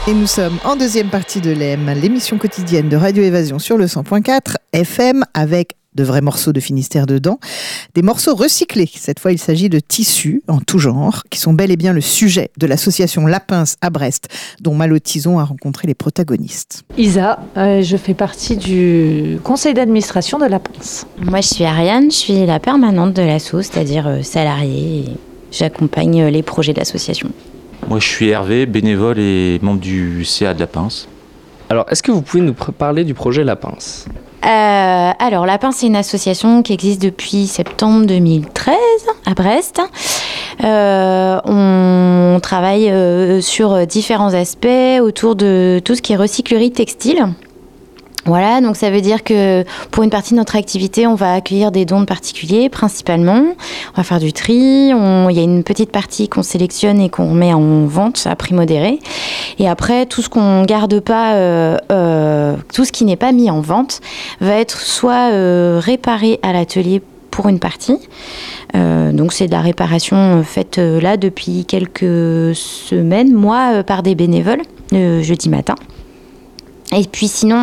Et nous sommes en deuxième partie de l'EM, l'émission quotidienne de Radio Évasion sur le 100.4 FM avec de vrais morceaux de Finistère dedans, des morceaux recyclés. Cette fois, il s'agit de tissus en tout genre, qui sont bel et bien le sujet de l'association La Pince à Brest, dont Malo Tison a rencontré les protagonistes. Isa, je fais partie du conseil d'administration de La Pince. Moi, je suis Ariane, je suis la permanente de l'asso, c'est-à-dire salariée. Et j'accompagne les projets de l'association. Moi, je suis Hervé, bénévole et membre du CA de La Pince. Alors, est-ce que vous pouvez nous parler du projet La Pince ? Alors, La Pince, c'est une association qui existe depuis septembre 2013 à Brest. On travaille sur différents aspects autour de tout ce qui est recyclerie textile. Voilà, donc ça veut dire que pour une partie de notre activité, on va accueillir des dons de particuliers principalement. On va faire du tri. Il y a une petite partie qu'on sélectionne et qu'on met en vente à prix modéré. Et après, tout ce qu'on garde pas, tout ce qui n'est pas mis en vente, va être soit réparé à l'atelier pour une partie. Donc c'est de la réparation faite là depuis quelques semaines, mois, par des bénévoles, le jeudi matin. Et puis sinon,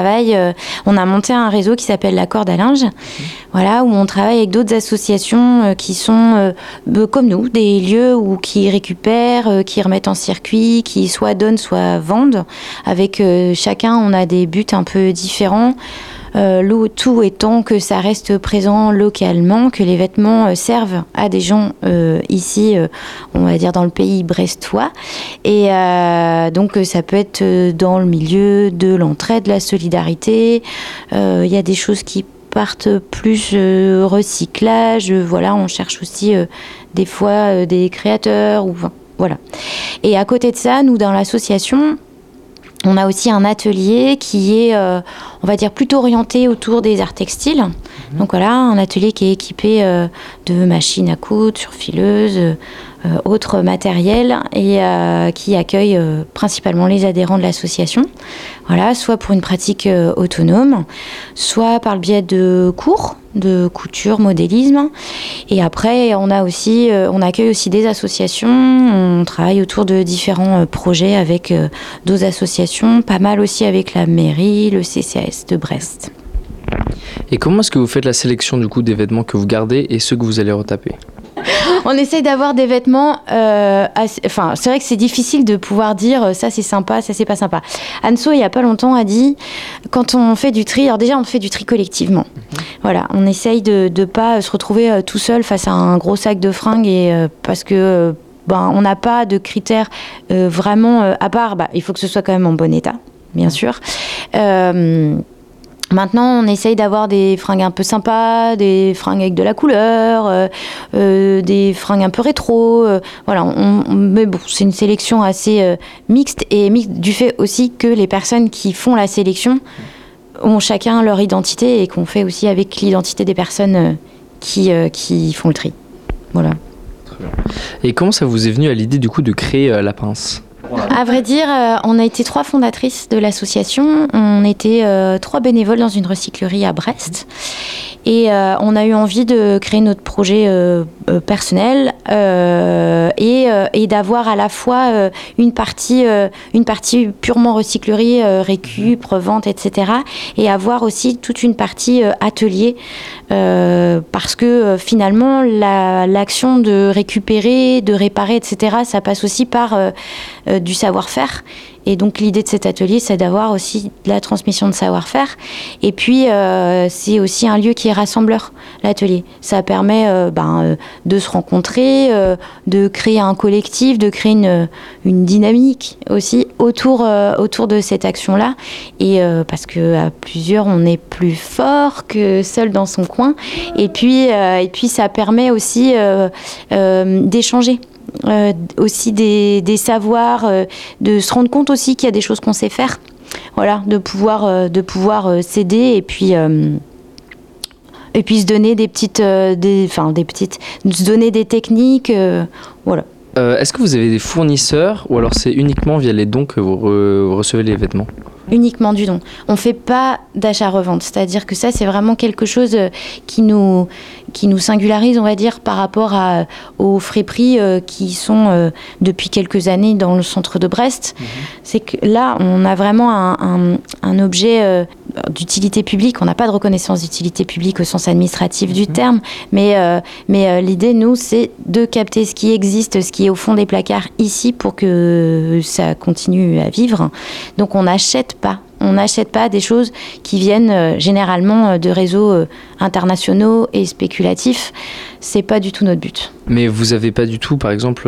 on a monté un réseau qui s'appelle la Corde à linge, voilà, où on travaille avec d'autres associations qui sont comme nous, des lieux qui récupèrent, qui remettent en circuit, qui soit donnent, soit vendent. Avec chacun, on a des buts un peu différents. Tout étant que ça reste présent localement, que les vêtements servent à des gens ici, on va dire dans le pays brestois. Et donc ça peut être dans le milieu de l'entraide, de la solidarité. Il y a des choses qui partent plus recyclage. Voilà, on cherche aussi des fois des créateurs. Voilà. Et à côté de ça, nous dans l'association, on a aussi un atelier qui est, on va dire, plutôt orienté autour des arts textiles. Donc voilà, un atelier qui est équipé de machines à coudre, surfileuses, autres matériels et qui accueille principalement les adhérents de l'association. Voilà, soit pour une pratique autonome, soit par le biais de cours de couture, modélisme. Et après, on accueille aussi des associations. On travaille autour de différents projets avec d'autres associations, pas mal aussi avec la mairie, le CCAS de Brest. Et comment est-ce que vous faites la sélection du coup des vêtements que vous gardez et ceux que vous allez retaper ? On essaye d'avoir des vêtements c'est vrai que c'est difficile de pouvoir dire ça c'est sympa, ça c'est pas sympa. Anso, il y a pas longtemps, a dit quand on fait du tri, alors déjà on fait du tri collectivement. Voilà, on essaye de pas se retrouver tout seul face à un gros sac de fringues et parce que on n'a pas de critères vraiment à part. Il faut que ce soit quand même en bon état, bien sûr. Maintenant, on essaye d'avoir des fringues un peu sympas, des fringues avec de la couleur, des fringues un peu rétro. Voilà, mais bon, c'est une sélection assez mixte et mixte du fait aussi que les personnes qui font la sélection ont chacun leur identité et qu'on fait aussi avec l'identité des personnes qui font le tri. Voilà. Très bien. Et comment ça vous est venu à l'idée du coup de créer La Pince ? À vrai dire, on a été 3 fondatrices de l'association. On était 3 bénévoles dans une recyclerie à Brest. Et on a eu envie de créer notre projet personnel et d'avoir à la fois une partie purement recyclerie, récup, revente, etc. Et avoir aussi toute une partie atelier parce que finalement l'action de récupérer, de réparer, etc. ça passe aussi par du savoir-faire. Et donc l'idée de cet atelier, c'est d'avoir aussi de la transmission de savoir-faire. Et puis c'est aussi un lieu qui est rassembleur, l'atelier. Ça permet de se rencontrer, de créer un collectif, de créer une dynamique aussi autour de cette action-là. Et parce que à plusieurs, on est plus fort que seul dans son coin. Et puis ça permet aussi d'échanger. Aussi des savoirs, de se rendre compte aussi qu'il y a des choses qu'on sait faire, voilà, de pouvoir s'aider et puis se donner se donner des techniques, voilà. Est-ce que vous avez des fournisseurs ou alors c'est uniquement via les dons que vous recevez les vêtements ? uniquement du don. On ne fait pas d'achat-revente, c'est-à-dire que ça, c'est vraiment quelque chose qui nous singularise, on va dire, par rapport aux friperies qui sont depuis quelques années dans le centre de Brest. C'est que là, on a vraiment un objet d'utilité publique. On n'a pas de reconnaissance d'utilité publique au sens administratif du terme, mais l'idée, nous, c'est de capter ce qui existe, ce qui est au fond des placards ici pour que ça continue à vivre. Donc on n'achète pas des choses qui viennent généralement de réseaux internationaux et spéculatifs. C'est pas du tout notre but. Mais vous avez pas du tout, par exemple,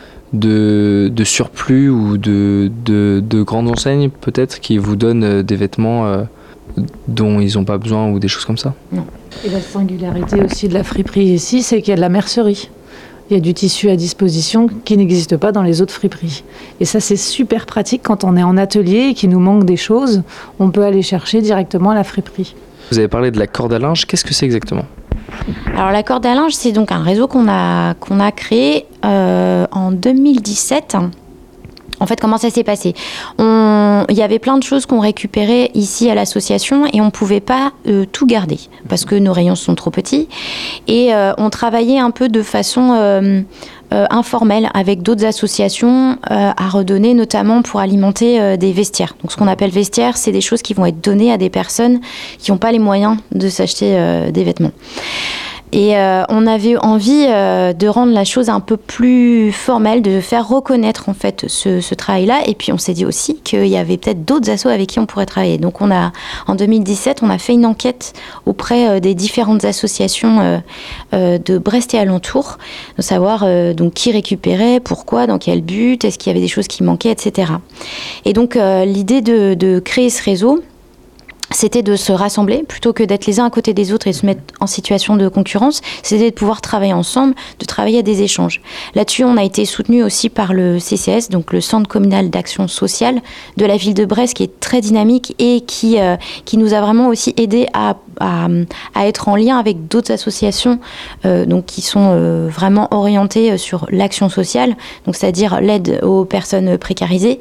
de surplus ou de grandes enseignes peut-être qui vous donnent des vêtements dont ils n'ont pas besoin ou des choses comme ça? Non. Et la singularité aussi de la friperie ici, c'est qu'il y a de la mercerie. Il y a du tissu à disposition qui n'existe pas dans les autres friperies. Et ça, c'est super pratique quand on est en atelier et qu'il nous manque des choses. On peut aller chercher directement à la friperie. Vous avez parlé de la corde à linge. Qu'est-ce que c'est exactement? Alors la corde à linge, c'est donc un réseau qu'on a créé en 2017. En fait, comment ça s'est passé? Il y avait plein de choses qu'on récupérait ici à l'association et on ne pouvait pas tout garder parce que nos rayons sont trop petits. Et on travaillait un peu de façon informelle avec d'autres associations à redonner, notamment pour alimenter des vestiaires. Donc ce qu'on appelle vestiaires, c'est des choses qui vont être données à des personnes qui n'ont pas les moyens de s'acheter des vêtements. Et on avait envie de rendre la chose un peu plus formelle, de faire reconnaître en fait ce travail-là. Et puis on s'est dit aussi qu'il y avait peut-être d'autres assos avec qui on pourrait travailler. Donc en 2017, on a fait une enquête auprès des différentes associations de Brest et alentours, de savoir donc qui récupérait, pourquoi, dans quel but, est-ce qu'il y avait des choses qui manquaient, etc. Et donc l'idée de créer ce réseau, c'était de se rassembler plutôt que d'être les uns à côté des autres et se mettre en situation de concurrence. C'était de pouvoir travailler ensemble, de travailler à des échanges. Là-dessus, on a été soutenu aussi par le CCS, donc le Centre communal d'action sociale de la ville de Brest, qui est très dynamique et qui nous a vraiment aussi aidé à être en lien avec d'autres associations donc qui sont vraiment orientées sur l'action sociale, donc c'est-à-dire l'aide aux personnes précarisées.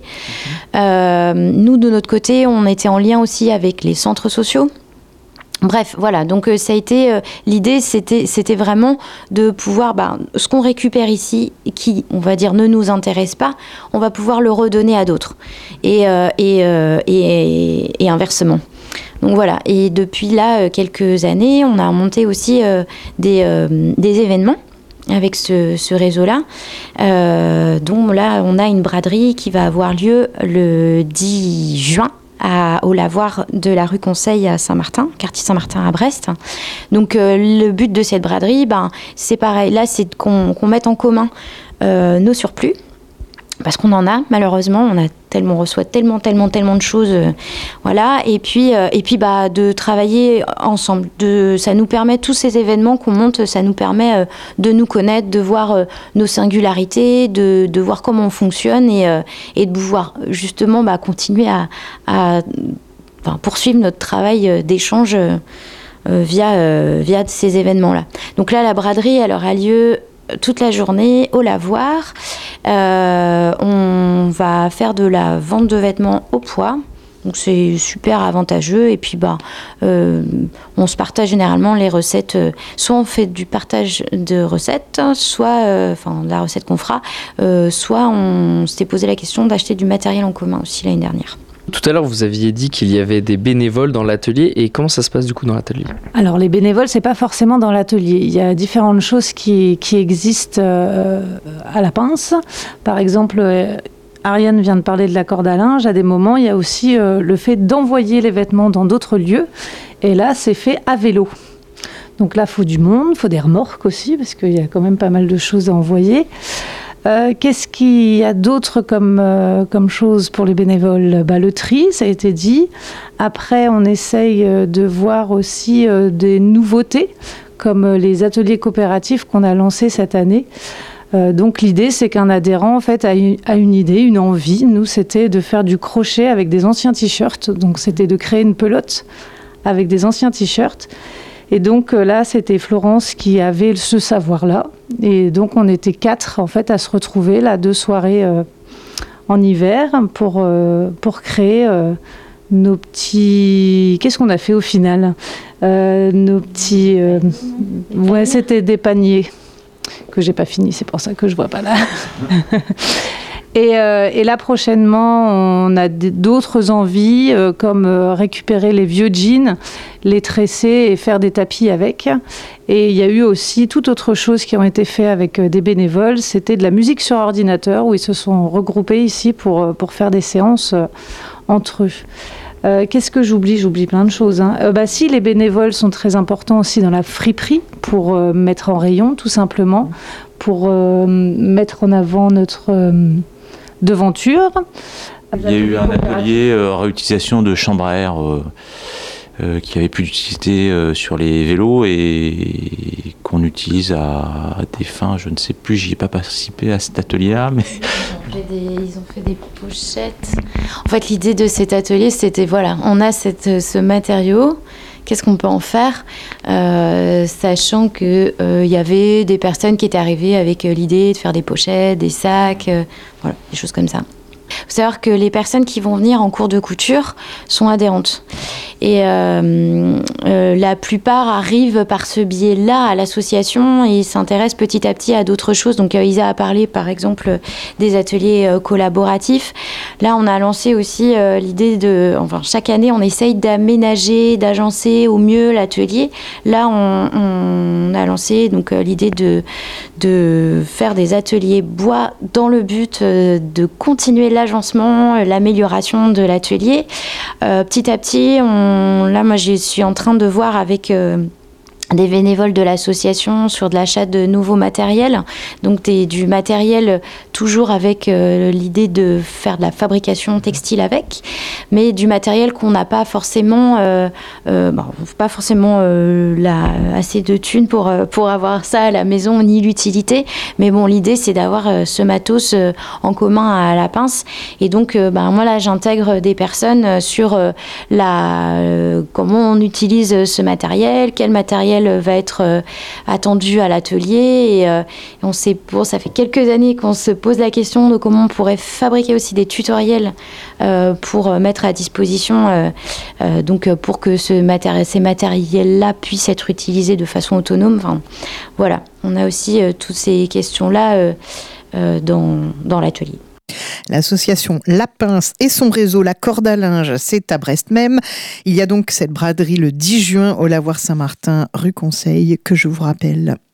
Nous, de notre côté, on était en lien aussi avec les centres sociaux. Bref, voilà, donc ça a été l'idée, c'était vraiment de pouvoir, ce qu'on récupère ici, qui, on va dire, ne nous intéresse pas, on va pouvoir le redonner à d'autres, et inversement. Donc voilà, et depuis là, quelques années, on a monté aussi des événements avec ce réseau-là, dont là, on a une braderie qui va avoir lieu le 10 juin, au lavoir de la rue Conseil à Saint-Martin, quartier Saint-Martin à Brest. Donc le but de cette braderie, c'est pareil, là c'est qu'on mette en commun nos surplus, parce qu'on en a malheureusement, on reçoit tellement de choses, voilà, et puis de travailler ensemble. Ça nous permet, tous ces événements qu'on monte, ça nous permet de nous connaître, de voir nos singularités, de voir comment on fonctionne et de pouvoir justement continuer à poursuivre notre travail d'échange via ces événements-là. Donc là, la braderie, elle aura lieu toute la journée au lavoir. On va faire de la vente de vêtements au poids, donc c'est super avantageux. Et puis on se partage généralement les recettes, soit on fait du partage de recettes, soit la recette qu'on fera, soit on s'était posé la question d'acheter du matériel en commun aussi l'année dernière. Tout à l'heure, vous aviez dit qu'il y avait des bénévoles dans l'atelier. Et comment ça se passe du coup dans l'atelier? Alors les bénévoles, c'est pas forcément dans l'atelier. Il y a différentes choses qui existent à la pince. Par exemple, Ariane vient de parler de la corde à linge. À des moments, il y a aussi le fait d'envoyer les vêtements dans d'autres lieux. Et là, c'est fait à vélo. Donc là, il faut du monde, il faut des remorques aussi, parce qu'il y a quand même pas mal de choses à envoyer. Qu'est-ce qu'il y a d'autre comme chose pour les bénévoles? Le tri, ça a été dit. Après, on essaye de voir aussi des nouveautés, comme les ateliers coopératifs qu'on a lancés cette année. Donc l'idée, c'est qu'un adhérent en fait, a une idée, une envie. Nous, c'était de faire du crochet avec des anciens t-shirts. Donc c'était de créer une pelote avec des anciens t-shirts. Et donc là, c'était Florence qui avait ce savoir-là. Et donc on était 4 en fait à se retrouver là 2 soirées en hiver pour créer nos petits... Qu'est-ce qu'on a fait au final? Nos petits... Ouais, c'était des paniers que j'ai pas fini, c'est pour ça que je vois pas là. Et là, prochainement, on a d'autres envies, comme récupérer les vieux jeans, les tresser et faire des tapis avec. Et il y a eu aussi toute autre chose qui ont été fait avec des bénévoles. C'était de la musique sur ordinateur, où ils se sont regroupés ici pour faire des séances entre eux. Qu'est-ce que j'oublie? J'oublie plein de choses. Si, les bénévoles sont très importants aussi dans la friperie, pour mettre en rayon, tout simplement, pour mettre en avant notre... devanture. Il y a eu un atelier réutilisation de chambres à air qui avait plus d'utilité sur les vélos et qu'on utilise à des fins, je ne sais plus, j'y ai pas participé à cet atelier-là, mais... Ils ont fait des pochettes. En fait, l'idée de cet atelier, c'était, voilà, on a ce matériau, qu'est-ce qu'on peut en faire, sachant qu'il y avait des personnes qui étaient arrivées avec l'idée de faire des pochettes, des sacs, voilà, des choses comme ça. Il faut savoir que les personnes qui vont venir en cours de couture sont adhérentes. Et la plupart arrivent par ce biais-là à l'association et s'intéressent petit à petit à d'autres choses. Donc Isa a parlé par exemple des ateliers collaboratifs. Là, on a lancé aussi l'idée de... Enfin, chaque année, on essaye d'aménager, d'agencer au mieux l'atelier. Là, on a lancé donc l'idée de faire des ateliers bois dans le but de continuer l'agencement, l'amélioration de l'atelier. Petit à petit, là, moi, je suis en train de voir avec des bénévoles de l'association sur de l'achat de nouveaux matériels, donc du matériel toujours avec l'idée de faire de la fabrication textile avec, mais du matériel qu'on n'a pas forcément, assez de thunes pour avoir ça à la maison, ni l'utilité, mais bon, l'idée c'est d'avoir ce matos en commun à la pince, et donc moi là j'intègre des personnes sur comment on utilise ce matériel, quel matériel va être attendu à l'atelier et ça fait quelques années qu'on se pose la question de comment on pourrait fabriquer aussi des tutoriels pour mettre à disposition donc pour que ces matériels-là puissent être utilisés de façon autonome. Enfin, voilà, on a aussi toutes ces questions-là dans l'atelier. L'association La Pince et son réseau La Corde à Linge, c'est à Brest même. Il y a donc cette braderie le 10 juin au Lavoir Saint-Martin, rue Conseil, que je vous rappelle.